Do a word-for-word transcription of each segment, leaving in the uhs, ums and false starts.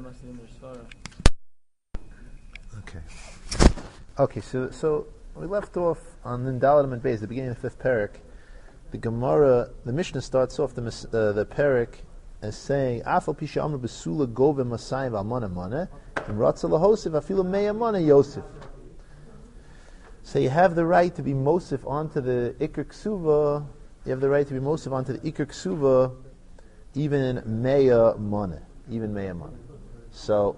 Okay. Okay, so so we left off on the Dalet and Beis, the beginning of the fifth parak. The Gemara, the Mishnah starts off the uh, the parak as saying, "Afal pisha amr besula gove masayim almana mana, and ratza lahosif afilu meya mana Yosef." So you have the right to be mosif onto the ikr ksuva. You have the right to be mosif onto the ikr ksuva, even meya mana, even meya mana. So,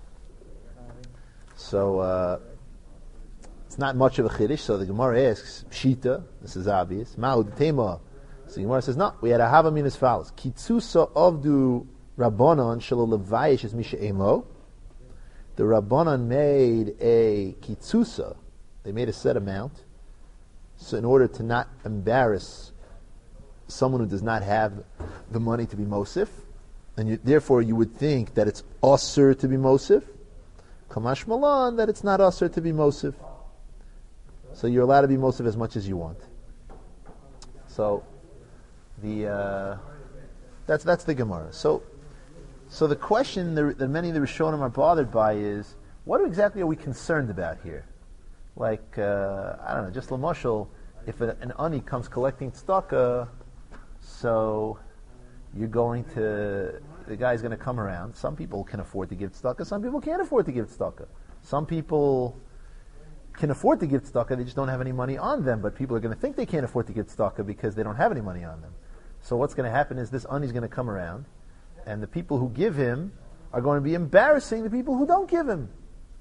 so uh, it's not much of a chiddush. So the Gemara asks, Pshita, this is obvious. Ma'ud tema. So the Gemara says, no, we had a havamin as follows: Kitzusa avdu rabbanon shelo levayish as misha emo. The rabbanon made a kitzusa. They made a set amount. So in order to not embarrass someone who does not have the money to be mosif, and you, therefore you would think that it's osir to be mosif. Kamash malan, that it's not osir to be mosif. So you're allowed to be mosif as much as you want. So the uh, that's that's the Gemara. So so the question that, that many of the Rishonim are bothered by is, what exactly are we concerned about here? Like uh, I don't know, just l'moshel, if a, an ani comes collecting tzedakah, so you're going to, the guy's going to come around. Some people can afford to give tzedakah. Some people can't afford to give tzedakah. Some people can afford to give tzedakah. They just don't have any money on them. But people are going to think they can't afford to give tzedakah because they don't have any money on them. So what's going to happen is this ani's going to come around, and the people who give him are going to be embarrassing the people who don't give him.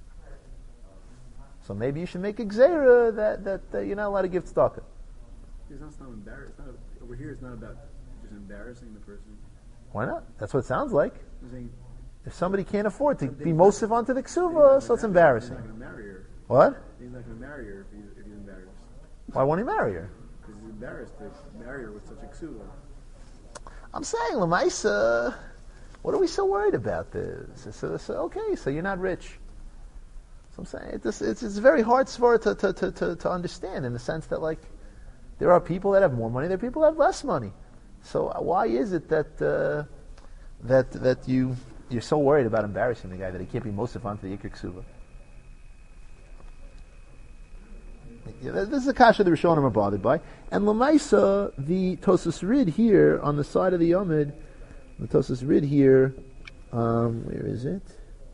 So maybe you should make a gzeira that, that uh, you're not allowed to give tzedakah. It's not, it's not embarrassing. It's not, over here it's not about just embarrassing the person. Why not? That's what it sounds like. Saying, if somebody can't afford to be mosif onto the ksuva, so it's embarrassing. He's not going to marry her. What? He's not going to marry her if he's, if he's embarrassed. Why won't he marry her? Because he's embarrassed to marry her with such a ksuva. I'm saying, Lamaisa, what are we so worried about this? So, so, okay, so you're not rich. So I'm saying it's, it's, it's very hard for to, to, to, to, to understand, in the sense that, like, there are people that have more money, there are people that have less money. So why is it that uh, that that you you're so worried about embarrassing the guy that he can't be mosif onto the ikr ksuva? Yeah, this is a kasha the Rishonim are bothered by. And Lamaisa, the Tosas Rid here on the side of the Yomid, the Tosas Rid here, um, where is it?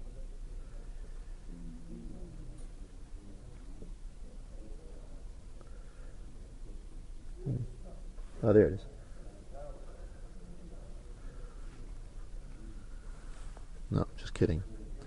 Oh, there it is. No, just kidding.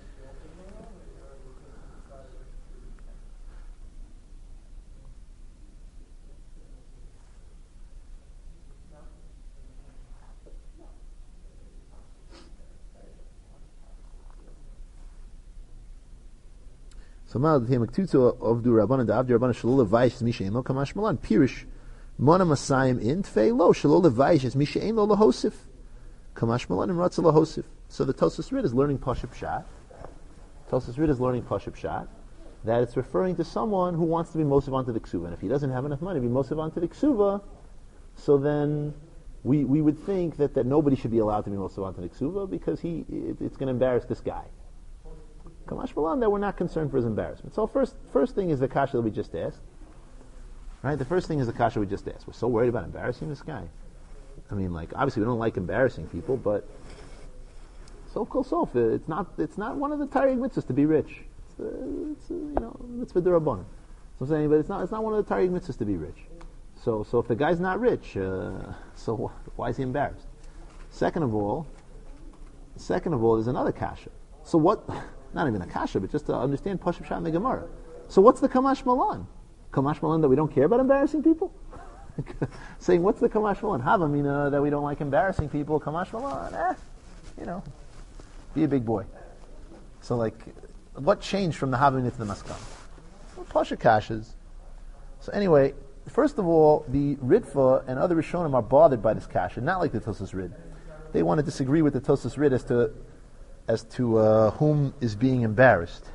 So, Mal the Maktuto of Du Rabbanan da Avdi Rabbanan Shalol Vaish Misha Eno Kamash Malan Pirish Mona Masayim in Tfei Lo Shalol Vaish Misha Eno Lahosif Kamash Malan and Ratza Lahosif. So the Tosas Rid is learning Pashup Shat. Tosas Rid is learning Pashup Shat, that it's referring to someone who wants to be mosif onto the ksuva, and if he doesn't have enough money to be mosif onto the ksuva, so then we we would think that, that nobody should be allowed to be mosif onto the ksuva because he it, it's going to embarrass this guy. Kamash Malan, that we're not concerned for his embarrassment. So first first thing is the kasha that we just asked. Right? The first thing is the kasha we just asked. We're so worried about embarrassing this guy. I mean, like, obviously we don't like embarrassing people, but so kol sof, it's not it's not one of the Taryag mitzvahs to be rich. It's, uh, it's uh, you know, mitzvah d'Rabbanan. So I'm saying, but it's not it's not one of the Taryag mitzvahs to be rich. So so if the guy's not rich, uh, so why is he embarrassed? Second of all, second of all, there's another kasha. So what? Not even a kasha, but just to understand Pashup Shat in the Gemara. So what's the Kamash Malan? Kamash Malan that we don't care about embarrassing people? Saying, what's the Kamash Malan? Havamina that we don't like embarrassing people. Kamash Malan, eh, you know, be a big boy. So like, what changed from the Havamina to the Maskam? Well, Pasha kashas. So anyway, first of all, the Ritva and other Rishonim are bothered by this kasha, not like the Tosas Rid. They want to disagree with the Tosas Rid as to as to uh, whom is being embarrassed.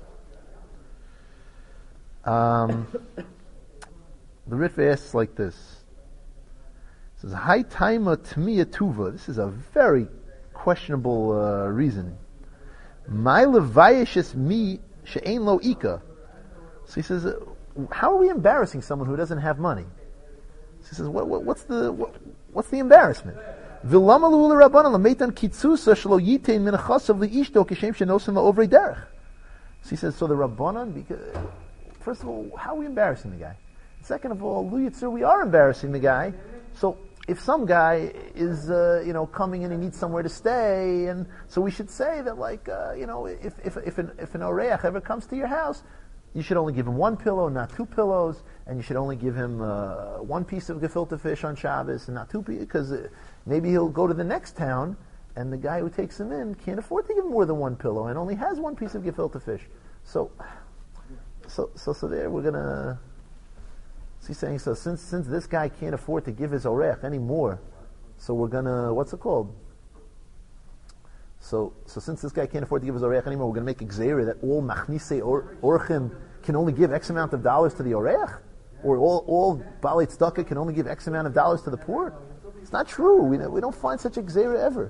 Um, the Ritva asks like this. It says, Hai taima tmiya tuva. This is a very questionable uh, reasoning. My levayishis mi she'ein lo ika. So he says, uh, how are we embarrassing someone who doesn't have money? So he says, what, what, what's the what, what's the embarrassment? V'lama lu l'rabbanan l'meitan kitzusa shelo yitein min achasav li'ishto kishem shenosin la'ovrei derech. So he says, so the rabbanan, because first of all, how are we embarrassing the guy? Second of all, lu yitzur, we are embarrassing the guy. So if some guy is, uh, you know, coming in and needs somewhere to stay, and so we should say that, like, uh, you know, if if if an if an oreach ever comes to your house, you should only give him one pillow, not two pillows, and you should only give him uh, one piece of gefilte fish on Shabbos, and not two pieces, because uh, maybe he'll go to the next town, and the guy who takes him in can't afford to give him more than one pillow, and only has one piece of gefilte fish. So, so, so, so there we're gonna. So he's saying, so since since this guy can't afford to give his orech anymore, so we're gonna, what's it called? So so since this guy can't afford to give his orech anymore, we're gonna make a gzeira that all machnise or orchim can only give X amount of dollars to the orech, or all all balei tzedakah can only give X amount of dollars to the poor. It's not true. We we don't find such a gzeira ever.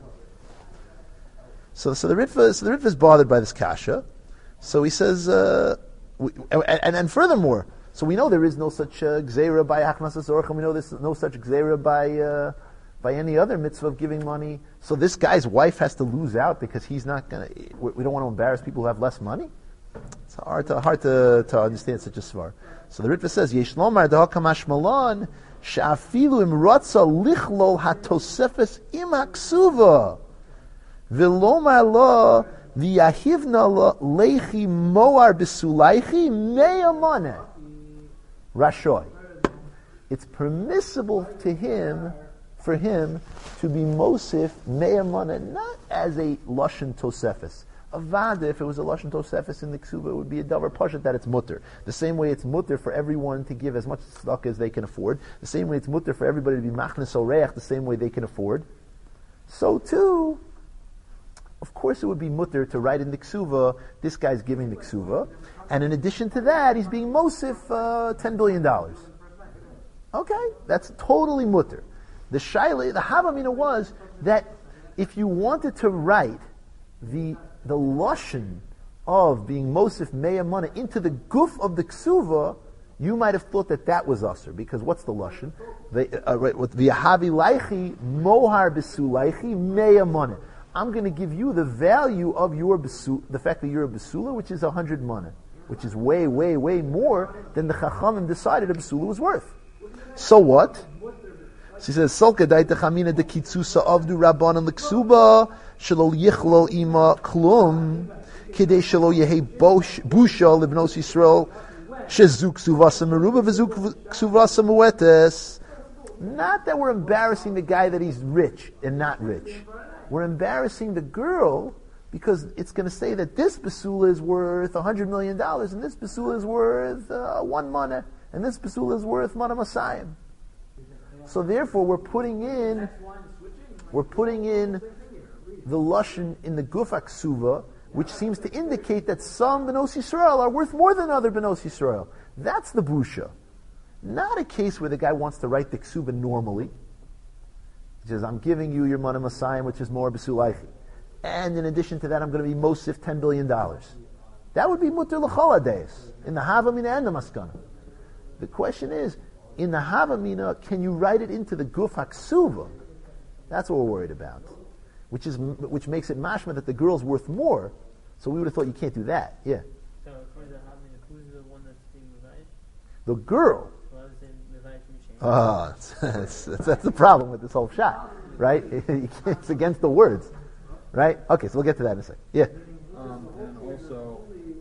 So so the Ritva so the Ritva is bothered by this kasha. So he says, uh, we, and and furthermore. So we know there is no such uh, gzeira by Hachnasas Orchim. We know there's no such gzeira by uh, by any other mitzvah of giving money. So this guy's wife has to lose out because he's not gonna. We, we don't want to embarrass people who have less money. It's hard to hard to, to understand such a svar. So the Ritva says, Yesh lomar dehakamash malon she'afilu im ratza lichlol hatosefes im haksuva v'lomar lo v'yahivna lo leichi moar b'sulaichi me'amane. Rashoy. It's permissible to him, for him, to be Mosif Me'amana, not as a Lashon Tosefis. Avada, if it was a Lashon Tosefis in the Ksuba, it would be a Davar Pashat that it's mutter. The same way it's mutter for everyone to give as much tzedakah as they can afford. The same way it's mutter for everybody to be Machnes Oreach, the same way they can afford. So too, of course it would be mutter to write in the Ksuva, this guy's giving the Ksuva. And in addition to that, he's being Mosif uh, ten billion dollars. Okay, that's totally mutter. The shaila, the havamina was that if you wanted to write the the lashon of being Mosif Me'amana into the guf of the ksuva, you might have thought that that was usher, because what's the lashon? The uh, right, with v'yahavi laichi mohar besulaichi Me'amana. I'm going to give you the value of your besu, the fact that you're a besula, which is a hundred mana, which is way, way, way more than the chachamim decided a besula was worth. So what? So he says, "Solka daita chamina de kitzusa avdu rabbanan l'ksuba shelo yichlol ima klum kidei shelo yehi busha libnos Yisrael shezuk ksuvasa meruba v'zuk ksuvasa muetes." Not that we're embarrassing the guy that he's rich and not rich. We're embarrassing the girl because it's going to say that this basula is worth a hundred million dollars, and this basula is worth uh, one mana, and this basula is worth mana masayim. So therefore, we're putting in, we're putting in the lashon in the guf aksuva, which seems to indicate that some benos Yisrael are worth more than other benos Yisrael. That's the busha. Not a case where the guy wants to write the ksuva normally. He says, I'm giving you your mana masayim, which is more besulaichi. And in addition to that, I'm going to be mosif ten billion dollars. That would be mutter l'chol days in the havamina and the maskana. The question is, in the havamina, can you write it into the guf haksuva? That's what we're worried about. Which is which makes it mashma that the girl's worth more. So we would have thought you can't do that. Yeah. So according to the havamina, who's the one that's being revised? The girl. Well, I was saying revised from Shane. Ah, that's, that's, that's the problem with this whole shot, right? It's against the words, right? Okay, so we'll get to that in a second. Yeah. Um, and also,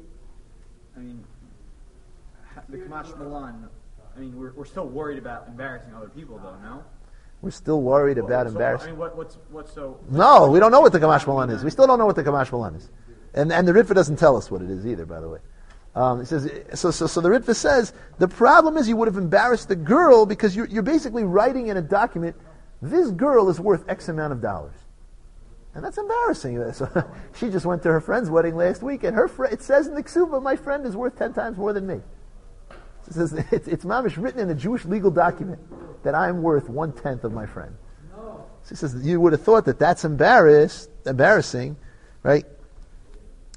I mean, ha- the Kamash Milan, I mean, we're we're still worried about embarrassing other people, though, no? We're still worried about so, embarrassing. I mean, what, what's what's so? No, we don't know what the Kamash Malan is. We still don't know what the Kamash Malan is. And and the Ritva doesn't tell us what it is either, by the way. Um, it says so, so. So the Ritva says the problem is you would have embarrassed the girl because you're you're basically writing in a document, this girl is worth X amount of dollars, and that's embarrassing. So she just went to her friend's wedding last week, and her fr- it says in the ksuba, my friend is worth ten times more than me. It says it's, it's mamish written in a Jewish legal document that I'm worth one tenth of my friend. So he says you would have thought that that's embarrassed, embarrassing, right?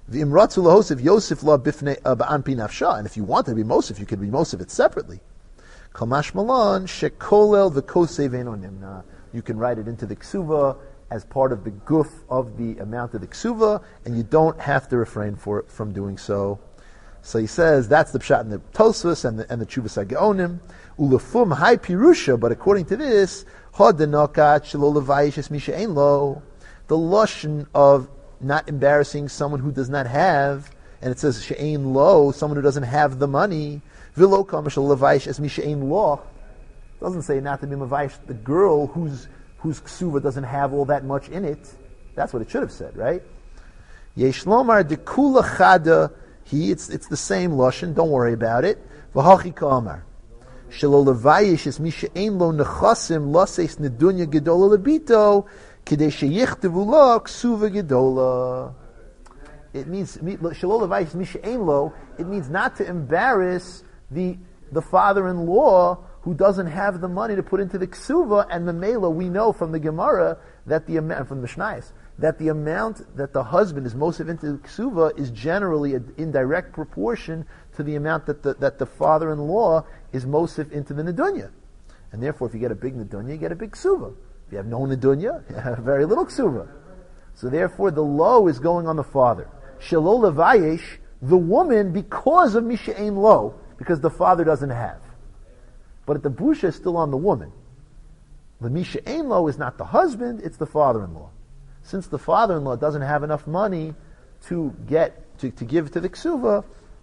The imratzu lahosif Yosef la bifnei ba'an pi nafsha. And if you wanted to be Mosif, you could be Mosif it separately. Kamash malan shekolel v'kosei ve'enonim. Now, you can write it into the ksuva as part of the guf of the amount of the ksuva, and you don't have to refrain for, from doing so. So he says that's the pshat in the Tosfos and the and the Tshuvas HaGeonim. Ulefum hai pirusha, but according to this, hod denokat shelo levayish es misha ein lo, the lashon of not embarrassing someone who does not have, and it says she'ein lo, someone who doesn't have the money. V'lo kama shelo levayish es misha ein lo. Doesn't say not to be mevayish the girl whose whose ksuva doesn't have all that much in it. That's what it should have said, right? Yesh lomar dekula chada. He, it's it's the same lashon. Don't worry about it. V'hachi ka'amar shelo levayish es misha ein lo nechasim laseis nedunya gedola lebito kidei sheyichtavu lo ksuva gedola. It means shelo levayish es misha ein lo. It means not to embarrass the the father-in-law who doesn't have the money to put into the ksuva. And memela, we know from the Gemara that the amount from the Mishnayos that the amount that the husband is most of into the ksuva is generally in direct proportion to the amount that the, that the father-in-law is most of into the nedunya. And therefore, if you get a big nedunya, you get a big ksuva. If you have no nedunya, you have very little ksuva. So therefore, the low is going on the father. Shelo levayesh, the woman, because of misha ein lo, because the father doesn't have. But the busha is still on the woman. The misha ein lo is not the husband, it's the father-in-law. Since the father-in-law doesn't have enough money to get to, to give to the ksuva,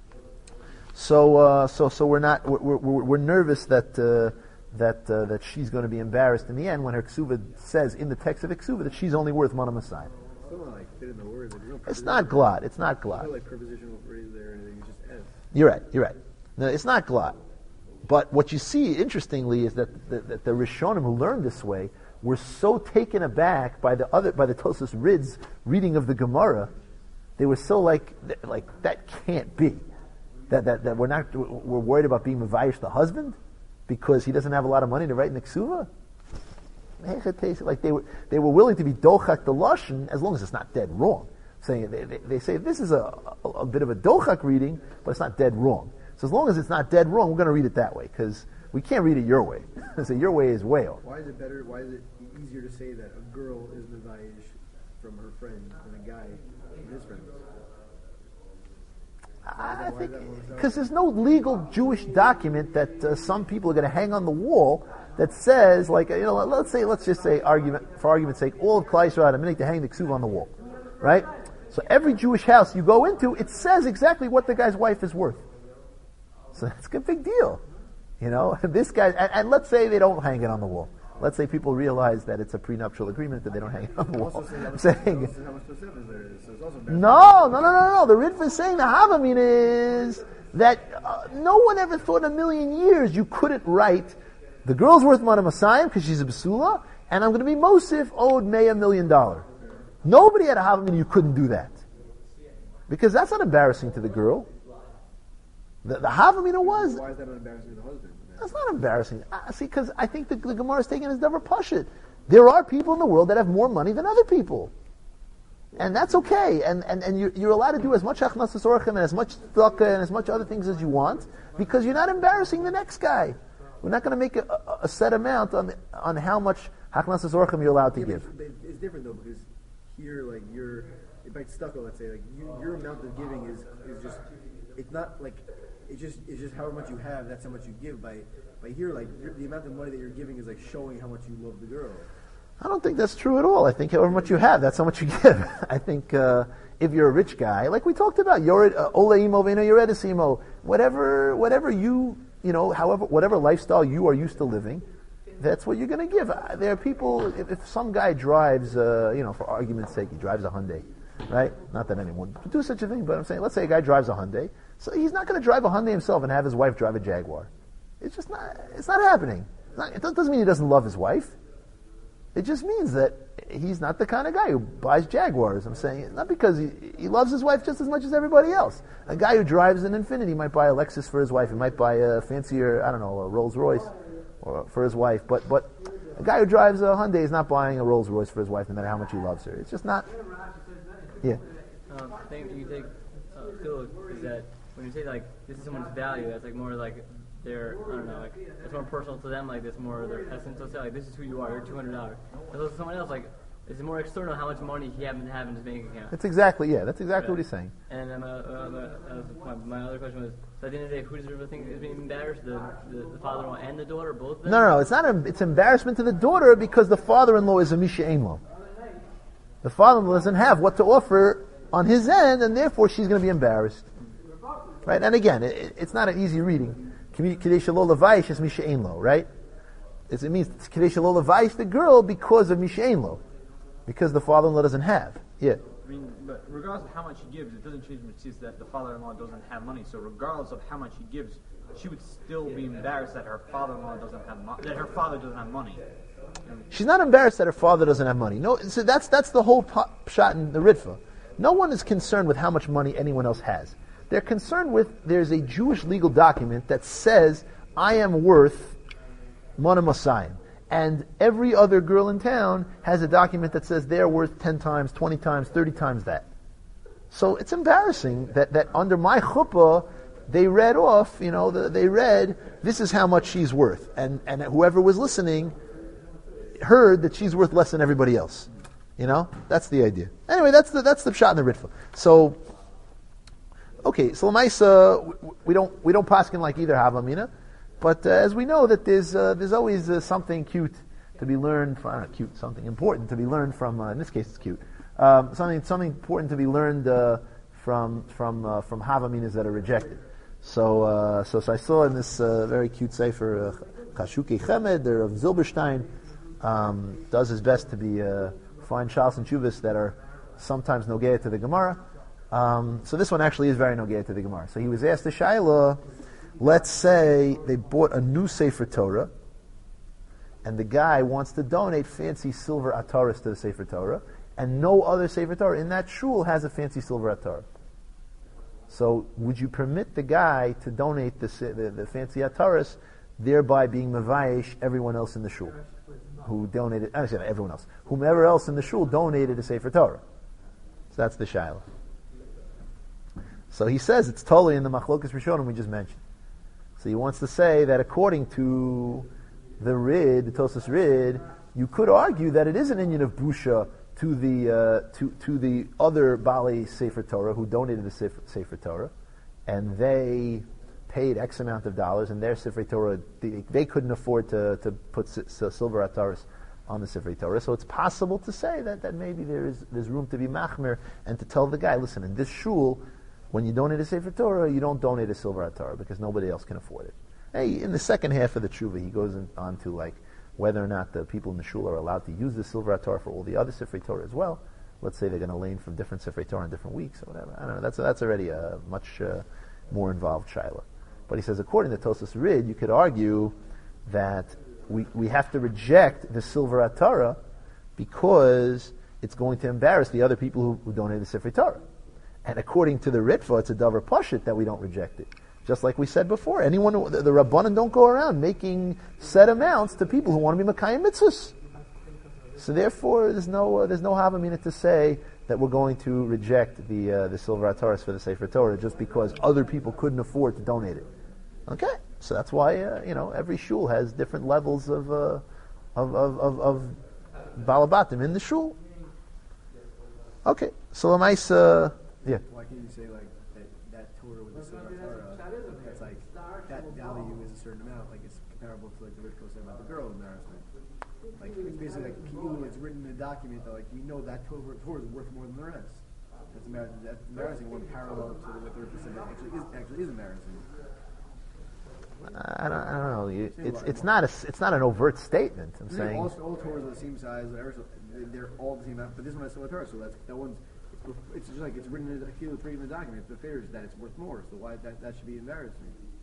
so uh, so so we're not we're we're, we're nervous that uh, that uh, that she's going to be embarrassed in the end when her ksuva says in the text of the ksuva that she's only worth mana masai. Like fit in the word, like, no it's not glad. It's not glad. No, like prepositional phrase there, and you just S. You're right. You're right. No, it's not glad. But what you see, interestingly, is that the, that the Rishonim who learned this way were so taken aback by the other by the Tosfos Rid's reading of the Gemara. They were so like like that can't be. That that, that we're not we're worried about being mevayish the husband because he doesn't have a lot of money to write in the ksuva. Like they were they were willing to be dochak the lashon as long as it's not dead wrong. Saying they, they, they say this is a, a a bit of a dochak reading, but it's not dead wrong. So as long as it's not dead wrong, we're going to read it that way because we can't read it your way. So your way is way off. Why is it better? Why is it easier to say that a girl is mevayish from her friend than a guy from his friend? I think because there's no legal Jewish document that uh, some people are going to hang on the wall that says, like, you know, let's say, let's just say, argument for argument's sake, all of Klal Yisrael had a minute to hang the ksuva on the wall, right? So every Jewish house you go into, it says exactly what the guy's wife is worth. So that's a big deal, you know. This guy, and, and let's say they don't hang it on the wall. Let's say people realize that it's a prenuptial agreement that they don't hang it on the wall. I'm saying, no, no, no, no, no. The Ritva is saying the Havamin is that uh, no one ever thought in a million years you couldn't write the girl's worth mana masayim because she's a basula, and I'm going to be Mosif owed May a million dollar. Nobody had a Havamin you couldn't do that because that's not embarrassing to the girl. The, the Havamina was. Why is that not embarrassing to the husband? That's not embarrassing. Uh, see, because I think the, the Gemara is taking as never pashut. There are people in the world that have more money than other people. And that's okay. And, and, and you're, you're allowed to do as much achnasas orchem and as much tzedakah and as much other things as you want because you're not embarrassing the next guy. We're not going to make a, a, a set amount on the, on how much achnasas orchem you're allowed to yeah, give. But it's different though because here, like, you're, by tzedakah, let's say, like, you, your amount of giving is, is just, it's not like, It's just it's just however much you have, that's how much you give. By by here, like the amount of money that you're giving is like showing how much you love the girl. I don't think that's true at all. I think however much you have, that's how much you give. I think uh, if you're a rich guy, like we talked about, Yored Oleimo Veno Yoredisimo, whatever whatever you you know, however whatever lifestyle you are used to living, that's what you're going to give. There are people. If, if some guy drives, uh, you know, for argument's sake, he drives a Hyundai, right? Not that anyone would do such a thing, but I'm saying, let's say a guy drives a Hyundai. So he's not going to drive a Hyundai himself and have his wife drive a Jaguar. It's just not, it's not happening. It's not, it doesn't mean he doesn't love his wife. It just means that he's not the kind of guy who buys Jaguars. I'm saying, not because he, he loves his wife just as much as everybody else. A guy who drives an Infiniti might buy a Lexus for his wife. He might buy a fancier, I don't know, a Rolls Royce or for his wife. But, but a guy who drives a Hyundai is not buying a Rolls Royce for his wife no matter how much he loves her. It's just not, yeah. uh, thing you take uh, Philip is that when you say like this is someone's value, that's like more like their I don't know, like it's more personal to them, like this more their essence. So say like this is who you are, you're two hundred dollars. And so someone else like it's more external how much money he happens to have in his bank account. That's exactly yeah. That's exactly Yeah. what he's saying. And um, uh, uh, uh, my, my other question was, so at the end of the day, who does everyone think is being embarrassed? The, the, the father-in-law and the daughter, both of them? No, no, no. It's not. A, it's embarrassment to the daughter because the father-in-law is a misha ein. The father-in-law doesn't have what to offer on his end, and therefore she's going to be embarrassed. Right? And again, it, it's not an easy reading. Kadesh lo levaish is misha ein lo, right? It's, it means kadesh lo levaish the girl because of misha ein lo, because the father-in-law doesn't have. Yeah. I mean, but regardless of how much he gives, it doesn't change the mitzvah that the father-in-law doesn't have money. So regardless of how much he gives, she would still be embarrassed that her father-in-law doesn't have money. That her father doesn't have money. She's not embarrassed that her father doesn't have money. No, so that's that's the whole shot in the Ritva. No one is concerned with how much money anyone else has. They're concerned with there's a Jewish legal document that says I am worth Mana Masayim. And every other girl in town has a document that says they're worth ten times, twenty times, thirty times that. So it's embarrassing that, that under my chuppah, they read off, you know, the, they read, this is how much she's worth. And, and whoever was listening heard that she's worth less than everybody else. You know? That's the idea. Anyway, that's the that's the shot in the Ritva. So, okay, so Lamaisa, we don't, we don't paskin like either Havamina. But uh, as we know that there's uh, there's always uh, something cute to be learned from, I don't know, cute, something important to be learned from, uh, in this case it's cute, um, something something important to be learned uh, from from uh, from Havaminas that are rejected. So, uh, so, so I saw in this uh, very cute sefer, uh, Chashuki Chemed, or of Zilberstein, um, does his best to be uh, find Shals and Chuvas that are sometimes nogea to the Gemara. Um, so this one actually is very nogea to the Gemara. So he was asked the Shaila, let's say they bought a new Sefer Torah, and the guy wants to donate fancy silver ataras to the Sefer Torah, and no other Sefer Torah in that shul has a fancy silver atar. So would you permit the guy to donate the the, the fancy ataras, thereby being mevayish everyone else in the shul who donated? I understand everyone else, whomever else in the shul donated a Sefer Torah. So that's the shaila. So he says it's totally in the Machlokas Rishonim we just mentioned. So he wants to say that according to the Rid, the Tosas Rid, you could argue that it is an Inyan of Busha to the uh, to to the other Bali Sefer Torah who donated the Sefer, Sefer Torah, and they paid X amount of dollars, and their Sefer Torah they, they couldn't afford to to put s- s- silver ataras on the Sefer Torah. So it's possible to say that, that maybe there is there's room to be machmir and to tell the guy, listen, in this shul, when you donate a Sefer Torah, you don't donate a silver atar because nobody else can afford it. Hey, in the second half of the tshuva, he goes in, on to like whether or not the people in the shul are allowed to use the silver atar for all the other Sefer Torah as well. Let's say they're going to lane from different Sefer Torah in different weeks or whatever. I don't know. That's that's already a much uh, more involved shaila. But he says, according to Tosas Rid, you could argue that we we have to reject the silver atara because it's going to embarrass the other people who, who donated the Sefer Torah. And according to the Ritva, it's a davar pashut that we don't reject it. Just like we said before, anyone, who, the, the Rabbanan don't go around making set amounts to people who want to be Makayim Mitzvahs. So therefore, there's no uh, there's no havamina to say that we're going to reject the uh, the silver ataras for the Sefer Torah just because other people couldn't afford to donate it. Okay, so that's why uh, you know every shul has different levels of uh, of of of, of balabatim in the shul. Okay, so Lamaisa. Yeah. Why can't you say like that, that Torah with the silver Torah, that's like, that value is a certain amount, like it's comparable to like the Ritko said about the girl embarrassment. Like it's basically like, you, it's written in a document that like, we know that Torah, Torah is worth more than the rest. That's embarrassing, that's embarrassing one parallel to what the Ritko said that actually is, actually is embarrassing. I don't, I don't know. You, it's it's not a it's not an overt statement. I'm They're saying all, all Torahs are the same size, whatever, so they're all the same amount, but this one has silver Torah, so that's, that one's, it's just like it's written in the, it's written in the document. The fair is that it's worth more, so why that, that should be embarrassing.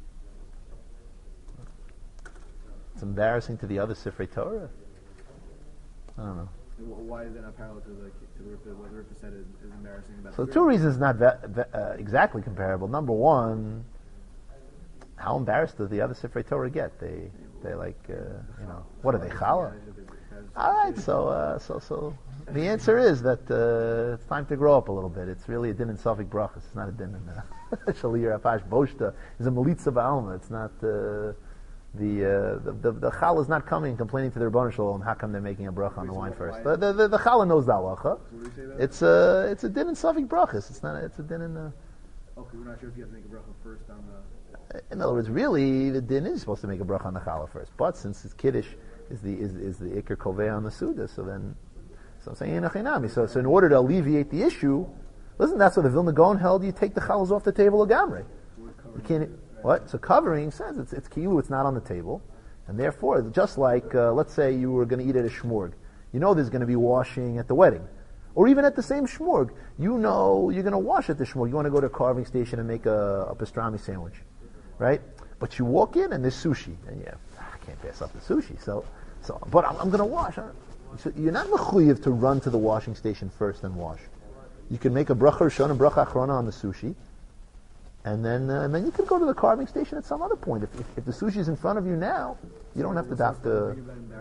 it's embarrassing to the other Sifrei Torah. I don't know. Why is that not parallel to the to the Rippa, what the Rippa said is, is embarrassing about? So the two girl? reasons not va- va- uh, exactly comparable. Number one, how embarrassed does the other Sifrei Torah get? They they like uh, you know what are they challah? All right, so uh, so so the answer is that uh, it's time to grow up a little bit. It's really a din in Safik Brachas. It's not a din in uh, Shalir Apash Boshta. It's a Melitza Ba'alma. It's not uh, the, uh, the the the Chal is not coming and complaining to the Rebbeinu Shalom. How come they're making a bracha on the wine first? The the, the, the Chal knows the halacha. It's a it's a din in Safik Brachas. It's not. It's a din in. Uh, Okay, we're not sure if you have to make a bracha first on the. in other words, really, the din is supposed to make a bracha on the challah first. But since it's kiddush is the is is the ikar koveh on the suda, so then so I'm saying inachinami. So so in order to alleviate the issue, listen, that's what the Vilna Gaon held. You take the challahs off the table agamre. You can't. What? So covering says it's it's kilu. It's not on the table, and therefore, just like uh, let's say you were going to eat at a shmorg, you know there's going to be washing at the wedding. Or even at the same shmorg, you know you're going to wash at the shmorg. You want to go to a carving station and make a, a pastrami sandwich, right? But you walk in and there's sushi, and yeah, I can't pass up the sushi. So, so, but I'm, I'm going to wash. Huh? So you're not mechuyev to run to the washing station first and wash. You can make a bracha rishon and bracha achrona on the sushi, and then uh, and then you can go to the carving station at some other point. If if, if the sushi is in front of you now, you don't have to have to.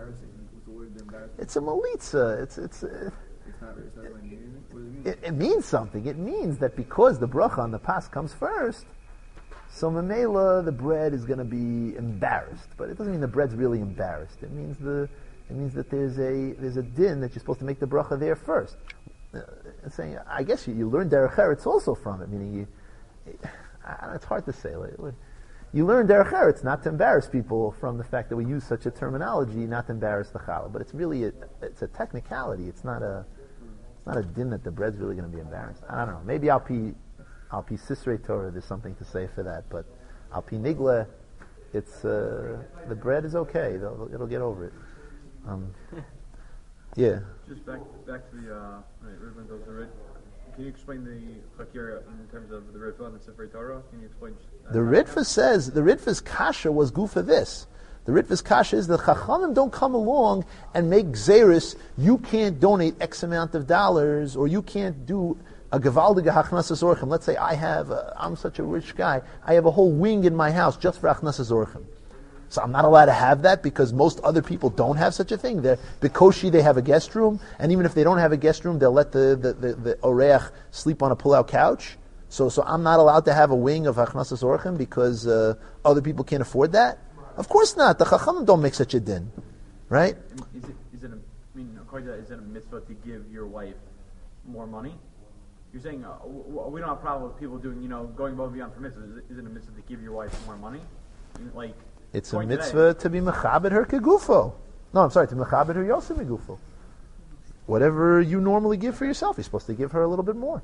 It's a malitza. It's it's. Uh, It's not, it's not like meaning. What does it mean? It, it means something. It means that because the bracha on the pas comes first, so memela the bread is going to be embarrassed. But it doesn't mean the bread's really embarrassed. It means the it means that there's a there's a din that you're supposed to make the bracha there first. Uh, saying, I guess you, you learn derech eretz also from it. Meaning you, it, uh, it's hard to say. Like, you learn derech eretz not to embarrass people from the fact that we use such a terminology, not to embarrass the challah. But it's really a, it's a technicality. It's not a It's not a din that the bread's really going to be embarrassed. I don't know. Maybe Al Pi, Al Pi Sisrei Torah, there's something to say for that. But Al Pi Nigla, it's uh, the bread is okay. It'll, it'll get over it. Um, yeah. Just back back to the uh, right, Reuben goes to Rid. Can you explain the Chakira in terms of the Ritva and the Sifrei Torah? Can you explain? Uh, The Ritva says the Ritva's kasha was gufa this. The Ritva's kasha is the Chachamim don't come along and make Xeris, you can't donate X amount of dollars, or you can't do a Gevaldige Hachnasas Orchim. Let's say I have, a, I'm such a rich guy, I have a whole wing in my house just for Hachnasas Orchim. So I'm not allowed to have that because most other people don't have such a thing. They're, Bikoshi, they have a guest room, and even if they don't have a guest room, they'll let the, the, the, the Oreach sleep on a pull-out couch. So, so I'm not allowed to have a wing of Hachnasas Orchim because uh, other people can't afford that? Of course not. The Chachamim don't make such a din, right? Is it, is it a, I mean, according to that, is it a mitzvah to give your wife more money? You're saying uh, w- we don't have a problem with people doing, you know, going above and beyond for mitzvahs. Is it, is it a mitzvah to give your wife more money? I mean, like, It's a according to mitzvah to be mechabed her kegufo. No, I'm sorry, to mechabed her yosem megufo. Whatever you normally give for yourself, you're supposed to give her a little bit more.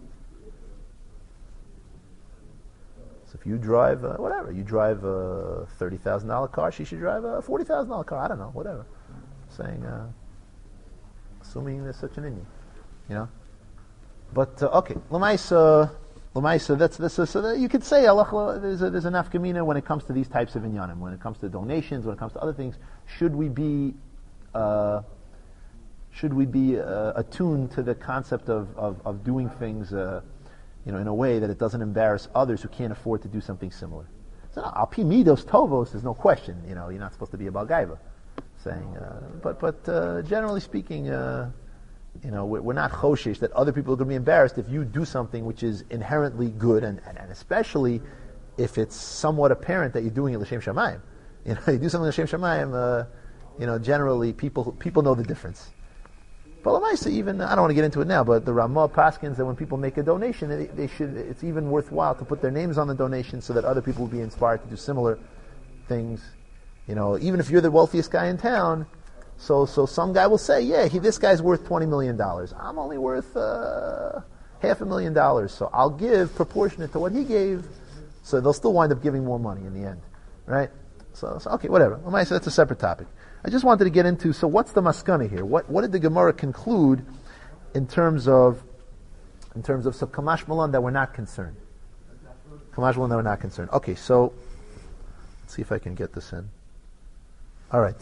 So if you drive, uh, whatever, you drive a thirty thousand dollars car, she should drive a forty thousand dollars car. I don't know, whatever. Saying, uh, assuming there's such an Indian, you know. But uh, okay, l'maisa, l'maisa. That's this. So that you could say Allah. There's a, there's a nafkamina when it comes to these types of inyanim. When it comes to donations, when it comes to other things, should we be, uh, should we be uh, attuned to the concept of of, of doing things, uh, you know, in a way that it doesn't embarrass others who can't afford to do something similar? So al pi midos tovos, there's no question. You know, you're not supposed to be a balgaiva. Saying, uh, but but uh, generally speaking. Uh, You know, we're not choshesh that other people are going to be embarrassed if you do something which is inherently good, and, and, and especially if it's somewhat apparent that you're doing it l'shem shamayim. You know, you do something l'shem shamayim. Uh, you know, generally people people know the difference. But l'maisa, even I don't want to get into it now, but the Ramah paskins that when people make a donation, they, they should. It's even worthwhile to put their names on the donation so that other people will be inspired to do similar things. You know, even if you're the wealthiest guy in town. So, so some guy will say, yeah, he, this guy's worth twenty million dollars. I'm only worth uh, half a million dollars, so I'll give proportionate to what he gave. So they'll still wind up giving more money in the end, right? So, so okay, whatever. So that's a separate topic. I just wanted to get into, so what's the maskana here? What what did the Gemara conclude in terms of, in terms of, so Kamash Malan that we're not concerned? Kamash Malan that we're not concerned. Okay, so, let's see if I can get this in. All right.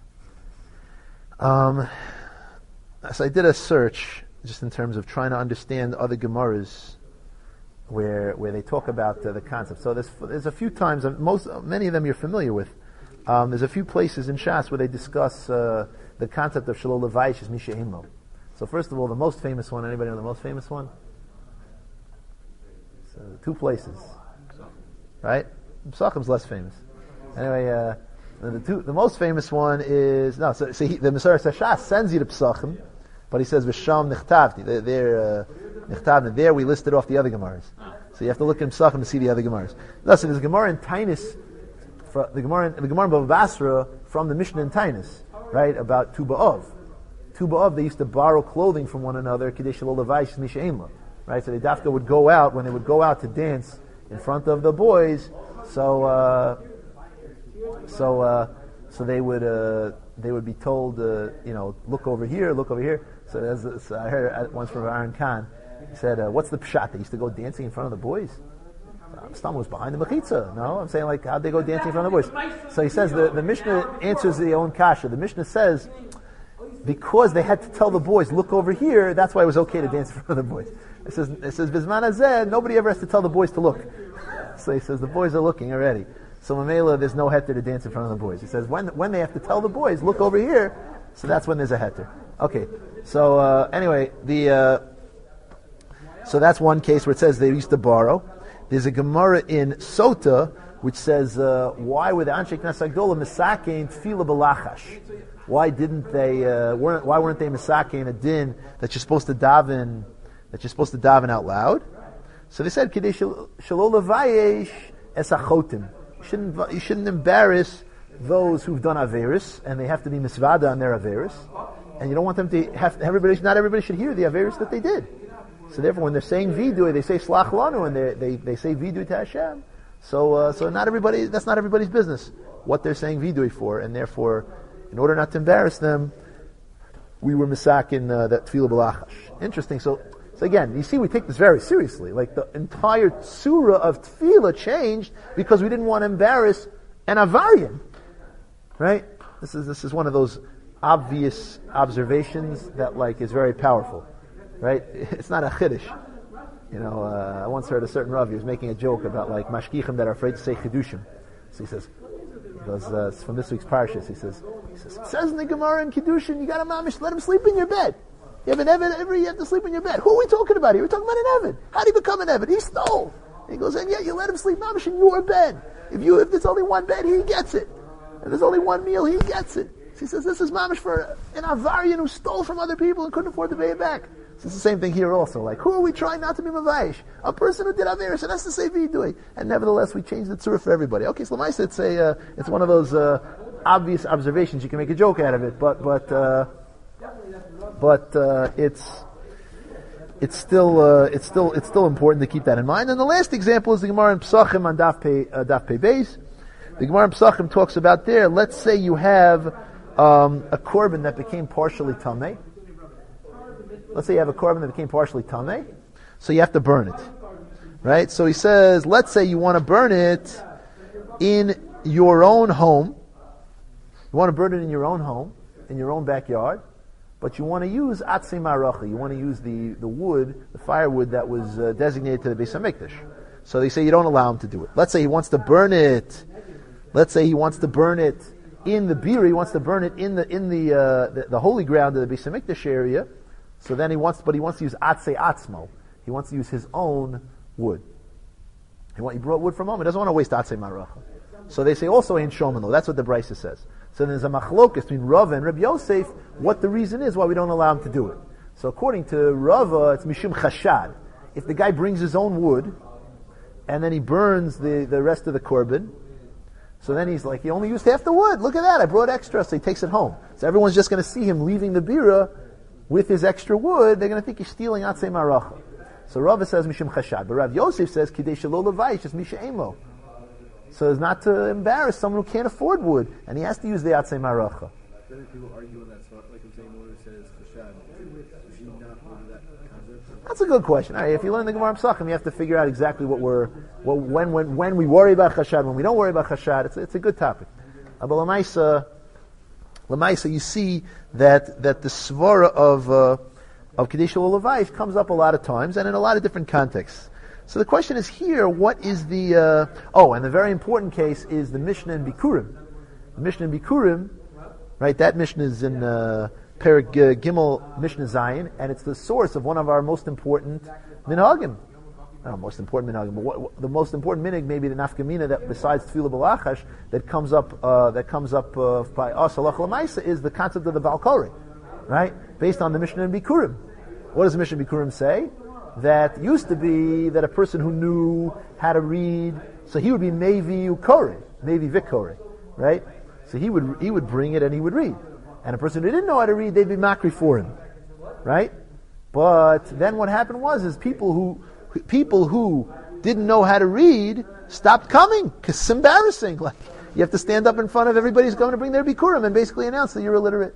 Um, so I did a search just in terms of trying to understand other Gemaras where where they talk about uh, the concept. So there's there's a few times, uh, most many of them you're familiar with. Um, there's a few places in Shas where they discuss uh, the concept of Shalol Levaish as Misha Imlo. So first of all, the most famous one. Anybody know the most famous one? So two places, right? Pesachim's less famous. Anyway, uh, the two, the most famous one is no. So, so he, the Mesorah Hashas sends you to Pesachim, but he says V'sham Nichtavti. There, there, uh, Nichtavti. There we listed off the other Gemaras. So you have to look in Pesachim to see the other Gemaras. Thus, there's a Gemara in Tainus, the Gemara, in, the Gemara in Bava Basra from the Mishnah in Tainus, right, about Tu B'Av. Tu B'Av, they used to borrow clothing from one another, Kidei Shelo Levayis Misha Einla, right? So they dafka would go out, when they would go out to dance in front of the boys, so, uh, so, uh, so they would, uh, they would be told, uh, you know, look over here, look over here. So, as, so I heard once from Aaron Khan, he said, uh, what's the pshat? They used to go dancing in front of the boys? Stam was behind the mechitza. No, I'm saying like how'd they go dancing in front of the boys? So he says the, the Mishnah answers the own kasha. The Mishnah says because they had to tell the boys look over here, that's why it was okay to dance in front of the boys. It says it says Bizman Hazeh, nobody ever has to tell the boys to look. So he says the boys are looking already. So Mamela, there's no heter to dance in front of the boys. He says when when they have to tell the boys look over here, so that's when there's a heter. Okay. So uh, anyway, the uh, so that's one case where it says they used to borrow. There's a Gemara in Sota which says, uh, why were the Anshe Knesset Agdola misakein tefillah b'lachash? Why didn't they? Uh, weren't why weren't they misakein a din that you're supposed to daven that you're supposed to daven out loud? So they said, Kidei shelo levayesh es achotim. You shouldn't you shouldn't embarrass those who've done averis and they have to be misvada on their averis, and you don't want them to have everybody. Not everybody should hear the averis that they did. So therefore, when they're saying vidui, they say slach lanu, and they they they say vidui to Hashem. So uh, so not everybody. That's not everybody's business what they're saying vidui for, and therefore, in order not to embarrass them, we were misakin uh, that tefillah b'lachash. Interesting. So so again, you see, we take this very seriously. Like the entire surah of tefillah changed because we didn't want to embarrass an avarian, right? This is this is one of those obvious observations that like is very powerful. Right? It's not a chiddush. You know, uh, I once heard a certain Rav, he was making a joke about like mashkichim that are afraid to say chidushim. So he says, he goes, uh, it's from this week's parashas, he says, he says, it says in the Gemara in Kiddushin, you got a mamish, let him sleep in your bed. You have an Eved, every you have to sleep in your bed. Who are we talking about here? We're talking about an Eved. How did he become an Eved? He stole. And he goes, and yet you let him sleep mamish in your bed. If you, if there's only one bed, he gets it. If there's only one meal, he gets it. So he says, this is mamish for an avarian who stole from other people and couldn't afford to pay it back. So it's the same thing here also. Like, who are we trying not to be mavayish? A person who did averis, and that's to say vidui. And nevertheless, we changed the tzura for everybody. Okay, so Lamaisa, it's a, uh, it's one of those uh, obvious observations. You can make a joke out of it, but but uh, but uh, it's it's still uh, it's still it's still important to keep that in mind. And the last example is the Gemara in Pesachim on Daf Pei uh, Daf Pei Beis. The Gemara in Pesachim talks about there. Let's say you have um, a korban that became partially tamei. Let's say you have a korban that became partially tamei, so you have to burn it, right? So he says, let's say you want to burn it in your own home. You want to burn it in your own home, in your own backyard, but you want to use atzei maracha. You want to use the, the wood, the firewood that was uh, designated to the Beis HaMikdash. So they say you don't allow him to do it. Let's say he wants to burn it. Let's say he wants to burn it in the bira. He wants to burn it in the in the uh, the, the holy ground of the Beis HaMikdash area. So then he wants, but he wants to use atzei atzmo. He wants to use his own wood. He, want, he brought wood from home. He doesn't want to waste atzei maracha. So they say also in Shomano. That's what the Brisa says. So there's a machlokas between Rava and Rabbi Yosef. What the reason is why we don't allow him to do it. So according to Rava, it's mishum chashad. If the guy brings his own wood and then he burns the, the rest of the korban, so then he's like, he only used half the wood. Look at that, I brought extra. So he takes it home. So everyone's just going to see him leaving the bira with his extra wood. They're going to think he's stealing atzei maracha. So Rava says mishum chashad, but Rav Yosef says kidei shelo levayish, just misha emo. So as not to embarrass someone who can't afford wood, and he has to use the atzei maracha. Then people argue on that spot, like I'm saying, one says chashad. Should he not hold that concept? That's a good question. All right, if you learn the Gemara Pesachim, you have to figure out exactly what we're, what, when, when, when we worry about chashad, when we don't worry about chashad. It's, it's a good topic. Uh, but Lamaisa, Lamaisa, you see that that the svara of uh, of Kadesh Levayis comes up a lot of times and in a lot of different contexts. So the question is here: what is the uh, oh? And the very important case is the Mishnah in Bikurim. The Mishnah in Bikurim, right? That Mishnah is in uh, Perik uh, Gimel Mishnah Zayin, and it's the source of one of our most important minhagim. Not most important minhagim, but what, what, the most important minhag, maybe the nafkamina that besides tefillah b'lachash that comes up uh, that comes up uh, by us halacha l'maisa is the concept of the balkori, right? Based on the Mishnah in Bikurim. What does the Mishnah in Bikurim say? That used to be that a person who knew how to read, so he would be mevi ukori, mevi vikori, right? So he would he would bring it and he would read. And a person who didn't know how to read, they'd be makri for him, right? But then what happened was, is people who people who didn't know how to read stopped coming because it's embarrassing. Like you have to stand up in front of everybody who's going to bring their bikurim and basically announce that you're illiterate.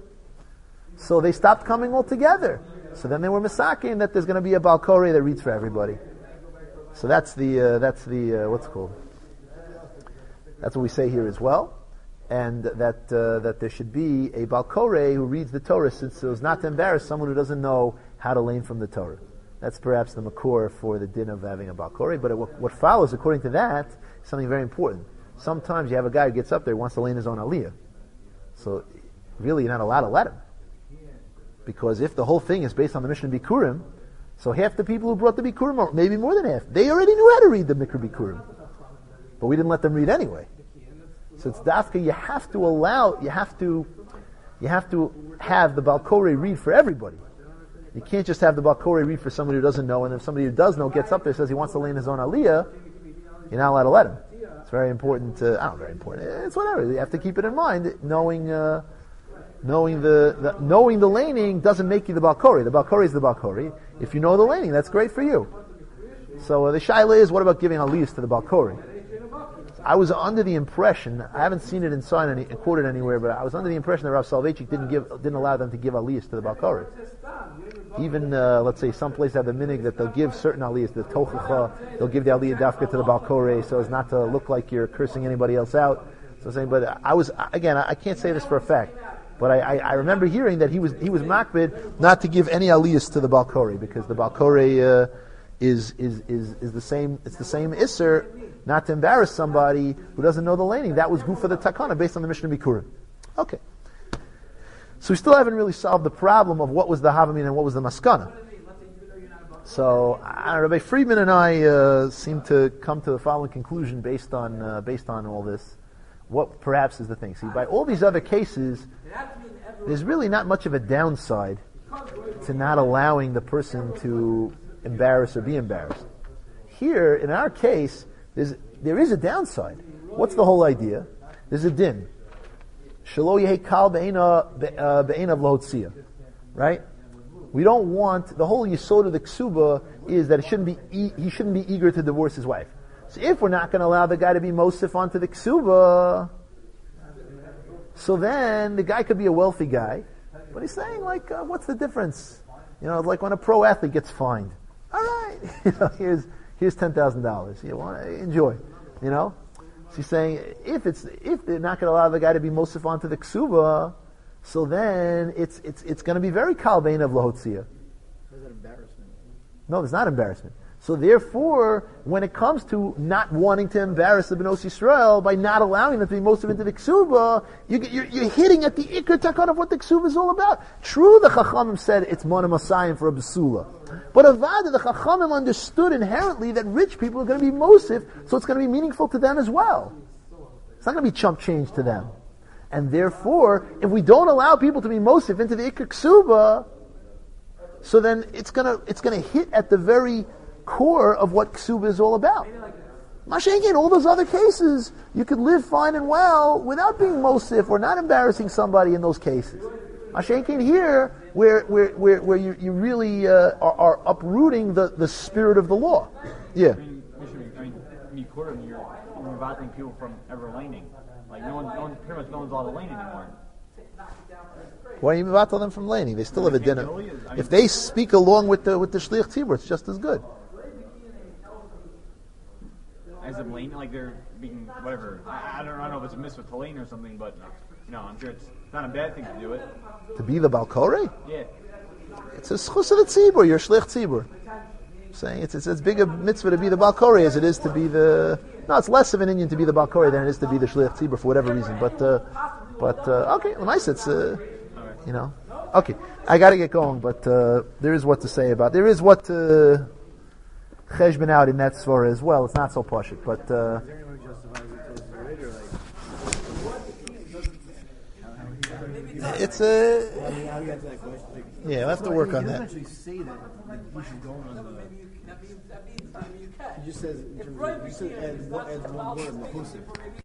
So they stopped coming altogether. So then they were misaking that there's going to be a balkori that reads for everybody. So that's the uh, that's the uh, what's it called? That's what we say here as well. And that uh, that there should be a balkore who reads the Torah, since it was not to embarrass someone who doesn't know how to learn from the Torah. That's perhaps the makor for the din of having a balkore. But it, what, what follows, according to that, is something very important. Sometimes you have a guy who gets up there who wants to learn his own aliyah. So really, you're not allowed to let him, because if the whole thing is based on the Mishnah Bikurim, so half the people who brought the Bikurim, or maybe more than half, they already knew how to read the Mikra Bikurim, but we didn't let them read anyway. So it's dafka. You have to allow. You have to. You have to have the balkore read for everybody. You can't just have the balkore read for somebody who doesn't know, and if somebody who does know gets up there and says he wants to learn his own aliyah, you're not allowed to let him. It's very important. To, I don't know, very important. It's whatever. You have to keep it in mind. Knowing, uh, knowing the, the knowing the laning doesn't make you the balkore. The balkore is the balkore. If you know the laning, that's great for you. So uh, the shaila is, what about giving aliyahs to the balkore? I was under the impression, I haven't seen it in sign any, quoted anywhere, but I was under the impression that Rav Soloveitchik didn't give, didn't allow them to give aliyahs to the balkore. Even, uh, let's say, some places have the minig that they'll give certain aliyahs, the tochacha, they'll give the aliyah dafka to the balkore, so as not to look like you're cursing anybody else out. So I'm saying, but I was, again, I can't say this for a fact, but I, I, I remember hearing that he was he was makbid not to give any aliyahs to the balkore, because the balkore uh, is is is is the same. It's the same isser, not to embarrass somebody who doesn't know the laning. That was good for the takana based on the Mishnah Bikurim. Okay. So we still haven't really solved the problem of what was the havamin and what was the maskana. So uh, Rabbi Friedman and I uh, seem to come to the following conclusion based on uh, based on all this. What perhaps is the thing? See, by all these other cases, there's really not much of a downside to not allowing the person to embarrass or be embarrassed. Here, in our case, there's, there is a downside. What's the whole idea? There's a din. Shelo yehi kal be'enav lohotzia. Right? We don't want, the whole yesod of the ksuba is that it shouldn't be, he shouldn't be eager to divorce his wife. So if we're not going to allow the guy to be mosif onto the ksuba, so then the guy could be a wealthy guy, but he's saying, like, uh, what's the difference? You know, like when a pro athlete gets fined. All right, you know, here's here's ten thousand dollars. You want to enjoy, you know? So he's saying, if it's if they're not going to allow the guy to be mosif onto the ksuba, so then it's it's it's going to be very kalbein of lahotzia. There's an embarrassment. No, there's not embarrassment. So therefore, when it comes to not wanting to embarrass the B'nos Yisrael by not allowing them to be mosif into the ksuba, you, you're, you're hitting at the ikar takon of what the ksuba is all about. True, the Chachamim said it's monam asayim for a besula, but avada, the Chachamim understood inherently that rich people are going to be mosif, so it's going to be meaningful to them as well. It's not going to be chump change to them, and therefore, if we don't allow people to be mosif into the ikar ksuba, so then it's gonna it's gonna hit at the very core of what ksuba is all about. Mashenki, in all those other cases, you could live fine and well without being mosif or not embarrassing somebody in those cases. Mashenki here, where where where, where you, you really uh, are, are uprooting the, the spirit of the law. Yeah. I mean, I mean, Mikurim, you're preventing people from ever laning. Like no one, no one, pretty much no one's allowed to lane anymore. Why are you mevatel them from laning? They still have a dinner. If they speak along with the with the shliach tzibur, it's just as good. As in lane, like they're being whatever. I, I don't I don't know if it's a mitzvah to lane or something, but you know, I'm sure it's not a bad thing to do it. To be the balkore? Yeah. It's a schus of the tzibur. You're shliach tzibur. Saying it's, it's as big a mitzvah to be the balkore as it is to be the. No, it's less of an Indian to be the balkore than it is to be the shliach tzibur for whatever reason. But uh, but uh, okay, nice. It's uh, you know. Okay, I got to get going, but uh, there is what to say about. There is what to cheshbon out in that svara as well. It's not so poshut, but. Uh, Is there anyone who justifies it close to it, or like? It's a. Well, I mean, how do you get to that question? Like, Yeah, we'll have to well, work he on doesn't that. actually say that like, he should go on the. He just says in terms of, he just adds one, adds one word, mahusif.